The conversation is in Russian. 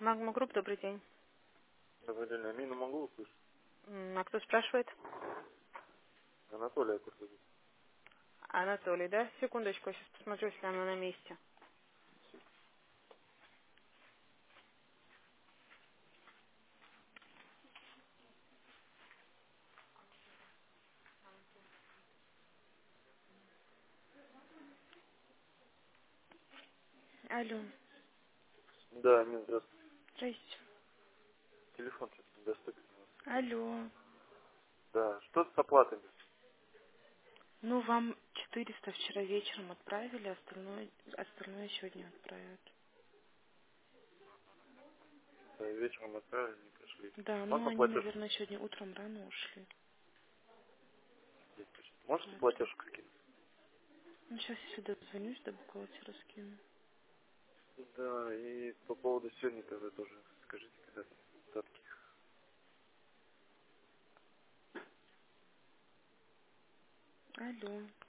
Магма Групп, добрый день. Добрый день, Амину могу услышать? А кто спрашивает? Анатолий Акуртович. Анатолий, да? Секундочку, я сейчас посмотрю, если она на месте. Алло. Да, Амин, здравствуйте. Здрасте. Телефон сейчас недоступен у вас. Алло. Да, что с оплатами? Ну, вам 400 вчера вечером отправили, остальное сегодня отправят. Да, вечером отправили, не пришли. Да, ну Можно они, платеж? наверное, сегодня утром рано ушли. Можете Поэтому. платеж скинуть? Ну, сейчас я сюда звонюсь, до бухгалтера скину. Да, и по поводу сегодня тогда тоже скажите, когда там остатки. Алло.